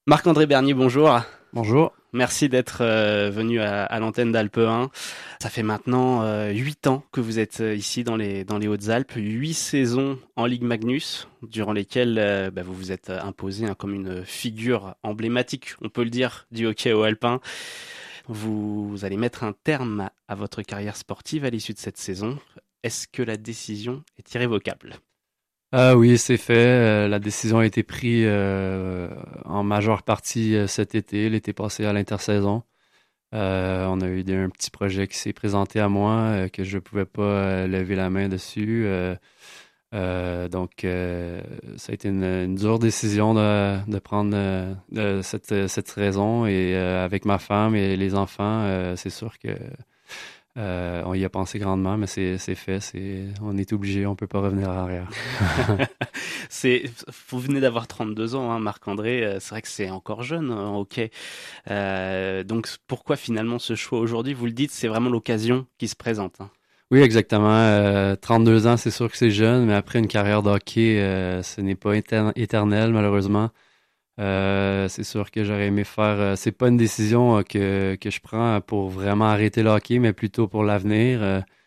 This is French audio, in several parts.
Marc-André Bernier, bonjour. Bonjour. Merci d'être venu à l'antenne d'Alpe 1. Ça fait maintenant 8 ans que vous êtes ici dans les Hautes-Alpes, 8 saisons en Ligue Magnus, durant lesquelles vous vous êtes imposé comme une figure emblématique, on peut le dire, du hockey au alpin. Vous allez mettre un terme à votre carrière sportive à l'issue de cette saison. Est-ce que la décision est irrévocable? Ah oui, c'est fait. La décision a été prise en majeure partie cet été, l'été passé à l'intersaison. On a eu un petit projet qui s'est présenté à moi que je pouvais pas lever la main dessus. Donc, ça a été une dure décision de prendre cette raison. Et avec ma femme et les enfants, c'est sûr que on y a pensé grandement, mais c'est fait. On est obligé, on peut pas revenir en arrière. C'est, vous venez d'avoir 32 ans, hein, Marc-André. C'est vrai que c'est encore jeune en hockey. Donc pourquoi finalement ce choix aujourd'hui? Vous le dites, c'est vraiment l'occasion qui se présente, hein. Oui, exactement. 32 ans, c'est sûr que c'est jeune, mais après une carrière de hockey, ce n'est pas éternel, malheureusement. C'est sûr que j'aurais aimé faire. C'est pas une décision que je prends pour vraiment arrêter le hockey, mais plutôt pour l'avenir.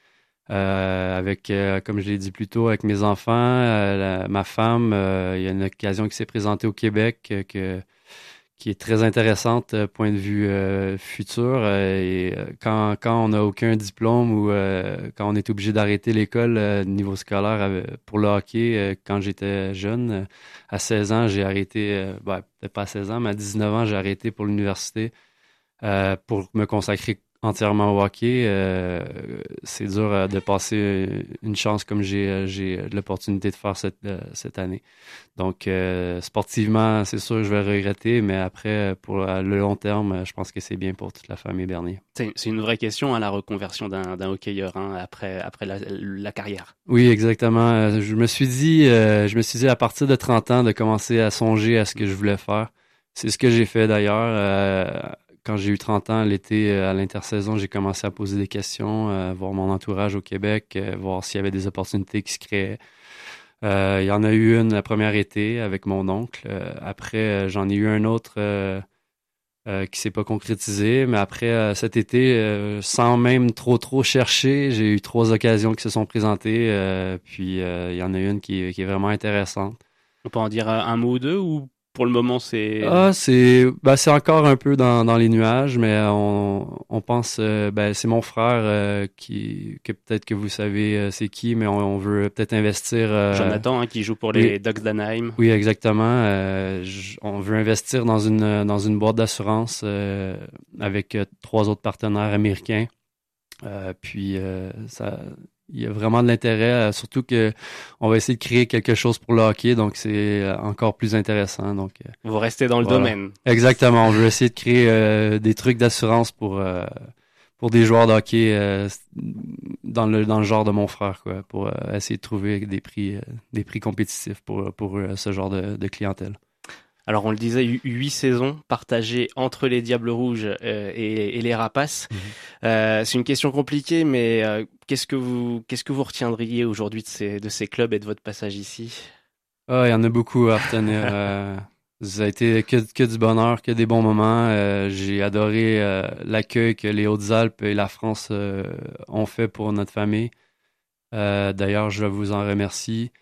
Avec, comme je l'ai dit plus tôt, avec mes enfants, ma femme, il y a une occasion qui s'est présentée au Québec qui est très intéressante point de vue futur. Quand on n'a aucun diplôme ou quand on est obligé d'arrêter l'école niveau scolaire pour le hockey, quand j'étais jeune, à 16 ans, j'ai arrêté, peut-être pas à 16 ans, mais à 19 ans, j'ai arrêté pour l'université pour me consacrer entièrement au hockey. C'est dur de passer une chance comme j'ai l'opportunité de faire cette année. Donc, sportivement, c'est sûr que je vais regretter, mais après, pour le long terme, je pense que c'est bien pour toute la famille Bernier. C'est une vraie question, hein, la reconversion d'un hockeyeur, hein, après la carrière. Oui, exactement. Je me suis dit à partir de 30 ans de commencer à songer à ce que je voulais faire. C'est ce que j'ai fait d'ailleurs. Quand j'ai eu 30 ans, l'été, à l'intersaison, j'ai commencé à poser des questions, voir mon entourage au Québec, voir s'il y avait des opportunités qui se créaient. Il y en a eu une la première été avec mon oncle. Après, j'en ai eu un autre qui s'est pas concrétisé. Mais après, cet été, sans même trop chercher, j'ai eu 3 occasions qui se sont présentées. Puis, il y en a une qui est vraiment intéressante. On peut en dire un mot ou deux, ou pour le moment c'est... Ah, c'est encore un peu dans les nuages, mais on pense c'est mon frère que peut-être que vous savez c'est qui, mais on veut peut-être investir. Jonathan, hein, qui joue pour Oui, les Ducks d'Anaheim. oui, exactement. On veut investir dans une boîte d'assurance avec 3 autres partenaires américains. Puis il y a vraiment de l'intérêt, surtout que on va essayer de créer quelque chose pour le hockey, donc c'est encore plus intéressant. Donc Vous restez dans le voilà. domaine. Exactement. On veut essayer de créer des trucs d'assurance pour des joueurs de hockey dans le genre de mon frère, quoi, pour essayer de trouver des prix compétitifs pour ce genre de clientèle. Alors on le disait, 8 saisons partagées entre les Diables Rouges et les Rapaces. Mhm. C'est une question compliquée, mais qu'est-ce que vous retiendriez aujourd'hui de ces clubs et de votre passage ici? Ah, il y en a beaucoup à retenir. Ça a été que du bonheur, que des bons moments. J'ai adoré l'accueil que les Hautes-Alpes et la France ont fait pour notre famille. D'ailleurs, je vous en remercie.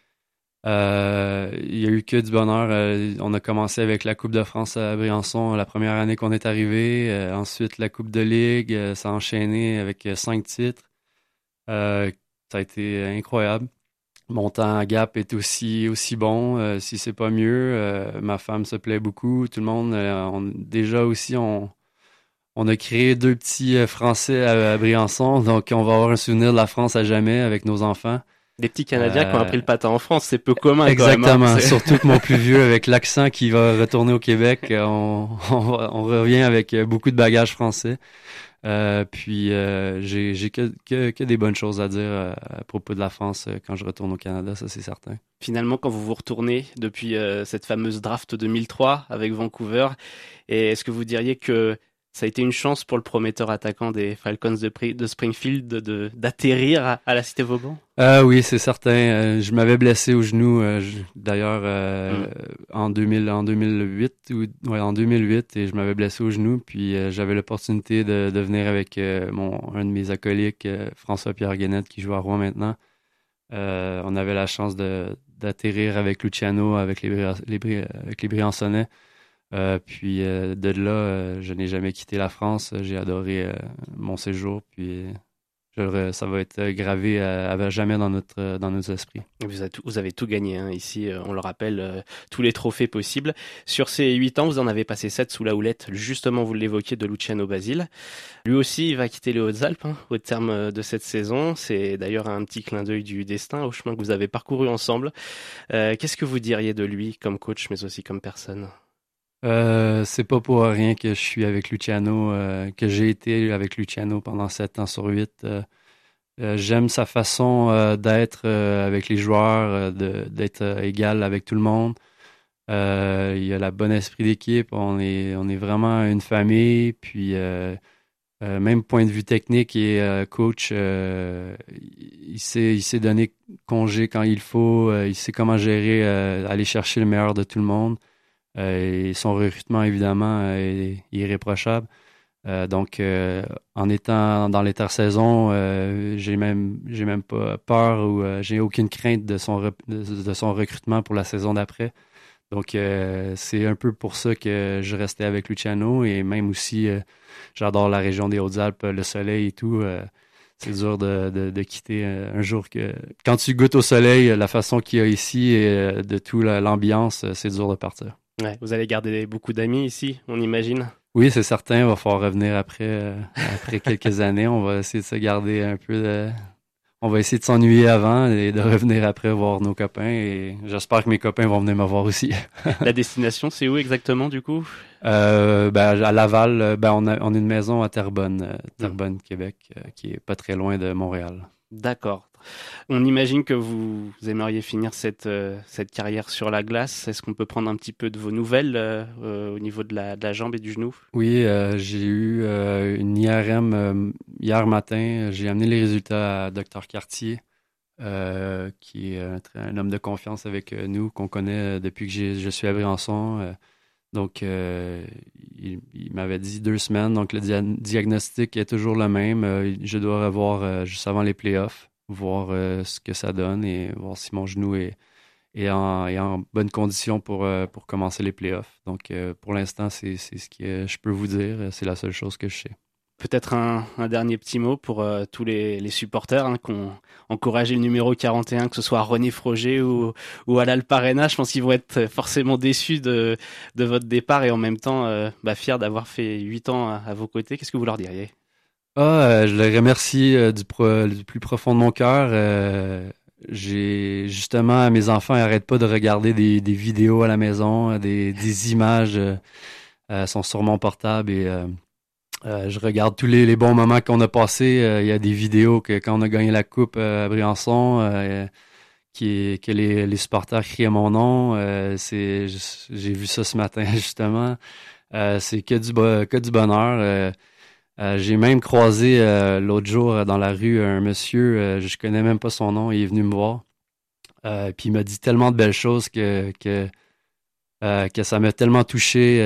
Il y a eu que du bonheur. On a commencé avec la Coupe de France à Briançon la première année qu'on est arrivé. Ensuite, la Coupe de Ligue. Ça a enchaîné avec 5 titres. Euh, Ça a été incroyable. Mon temps à Gap est aussi bon, si c'est pas mieux. Ma femme se plaît beaucoup. Tout le monde, déjà aussi, on a créé 2 petits Français à Briançon, donc on va avoir un souvenir de la France à jamais avec nos enfants. Des petits Canadiens qui ont Euh, appris le patin en France, c'est peu commun quand même, hein. Exactement. Surtout que mon plus vieux, avec l'accent qui va retourner au Québec, on revient avec beaucoup de bagages français. Puis j'ai que des bonnes choses à dire à propos de la France quand je retourne au Canada, ça c'est certain. Finalement, quand vous vous retournez depuis cette fameuse draft 2003 avec Vancouver, et est-ce que vous diriez que Ça a été une chance pour le prometteur attaquant des Falcons de Springfield d'atterrir à la Cité Vauban? Ah oui, c'est certain. Je m'avais blessé au genou, d'ailleurs, Hmm. en 2008, en 2008, et je m'avais blessé au genou, puis j'avais l'opportunité de venir avec un de mes acolytes, François-Pierre Guénette, qui joue à Rouen maintenant. On avait la chance d'atterrir avec Luciano, avec les Briançonnais. Puis de là, je n'ai jamais quitté la France. J'ai adoré mon séjour, puis ça va être gravé à jamais dans nos esprits. Vous avez tout gagné, hein. Ici, on le rappelle, tous les trophées possibles. Sur ces 8 ans, vous en avez passé 7 sous la houlette, justement, vous l'évoquiez, de Luciano Basile. Lui aussi, il va quitter les Hautes-Alpes, hein, au terme de cette saison. C'est d'ailleurs un petit clin d'œil du destin au chemin que vous avez parcouru ensemble. Qu'est-ce que vous diriez de lui comme coach, mais aussi comme personne? C'est pas pour rien que je suis avec Luciano, que j'ai été avec Luciano pendant 7 ans sur 8. J'aime sa façon d'être avec les joueurs, d'être égal avec tout le monde. Il a la bonne esprit d'équipe. On est vraiment une famille. Puis même point de vue technique et coach, il sait donner congé quand il faut. Il sait comment gérer, aller chercher le meilleur de tout le monde. Et son recrutement, évidemment, est irréprochable. Donc, en étant dans l'intersaison, j'ai même pas peur ou j'ai aucune crainte de son recrutement pour la saison d'après. Donc, c'est un peu pour ça que je restais avec Luciano et même aussi, j'adore la région des Hautes-Alpes, le soleil et tout. C'est dur de quitter un jour que... Quand tu goûtes au soleil, la façon qu'il y a ici et de toute l'ambiance, c'est dur de partir. Ouais, vous allez garder beaucoup d'amis ici, on imagine. Oui, c'est certain, il va falloir revenir après quelques années. On va essayer de se garder un peu On va essayer de s'ennuyer avant et de revenir après voir nos copains et j'espère que mes copains vont venir me voir aussi. La destination, c'est où exactement du coup? À Laval, on a une maison à Terrebonne, Hmm. Terrebonne, Québec, qui est pas très loin de Montréal. D'accord. On imagine que vous aimeriez finir cette carrière sur la glace. Est-ce qu'on peut prendre un petit peu de vos nouvelles au niveau de la jambe et du genou? Oui, j'ai eu une IRM hier matin. J'ai amené les résultats à Dr Cartier, qui est un homme de confiance avec nous, qu'on connaît depuis que je suis à Briançon. Donc, il m'avait dit 2 semaines. Donc, le diagnostic est toujours le même. Je dois revoir juste avant les playoffs, voir ce que ça donne et voir si mon genou est en bonne condition pour commencer les playoffs. Donc, pour l'instant, c'est ce que je peux vous dire. C'est la seule chose que je sais. Peut-être un dernier petit mot pour tous les supporters, hein, qui ont encouragé le numéro 41, que ce soit à René Froger ou à l'Alparena. Je pense qu'ils vont être forcément déçus de votre départ et en même temps fiers d'avoir fait 8 ans à vos côtés. Qu'est-ce que vous leur diriez? Je les remercie du plus profond de mon cœur. J'ai justement, mes enfants n'arrêtent pas de regarder des vidéos à la maison, des images sont sur mon portable et je regarde tous les bons moments qu'on a passés. Il y a des vidéos que quand on a gagné la coupe à Briançon, que les supporters criaient mon nom. J'ai vu ça ce matin justement. C'est que du bonheur. J'ai même croisé l'autre jour dans la rue un monsieur, je connais même pas son nom, il est venu me voir. Puis il m'a dit tellement de belles choses que ça m'a tellement touché.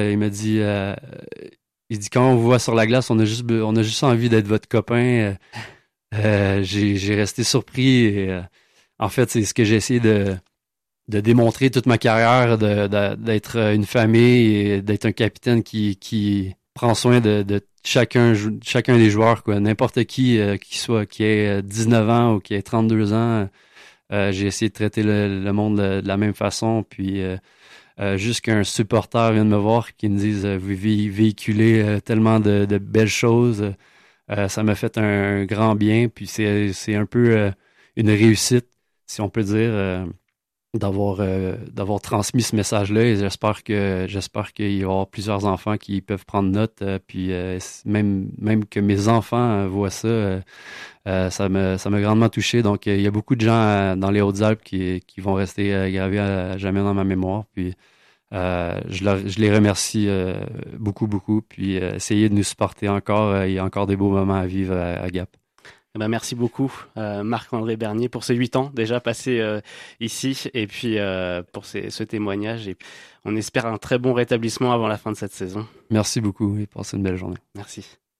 Il dit quand on vous voit sur la glace, on a juste envie d'être votre copain. J'ai resté surpris. Et, en fait, c'est ce que j'ai essayé de démontrer toute ma carrière, d'être une famille et d'être un capitaine qui prend soin de chacun des joueurs, quoi. N'importe qui ait 19 ans ou qui ait 32 ans, j'ai essayé de traiter le monde de la même façon. Puis juste qu'un supporter vienne me voir qui me dise vous véhiculez tellement de belles choses, ça m'a fait un grand bien. Puis c'est un peu une réussite, si on peut dire. D'avoir transmis ce message-là et j'espère qu'il va y avoir plusieurs enfants qui peuvent prendre note puis même que mes enfants voient ça ça m'a grandement touché donc il y a beaucoup de gens dans les Hautes-Alpes qui vont rester gravés à jamais dans ma mémoire puis Je les remercie beaucoup, beaucoup. Puis essayez de nous supporter encore. Il y a encore des beaux moments à vivre à Gap. Eh ben, merci beaucoup, Marc-André Bernier, pour ces 8 ans déjà passés ici et puis pour ce témoignage. Et on espère un très bon rétablissement avant la fin de cette saison. Merci beaucoup et passez une belle journée. Merci.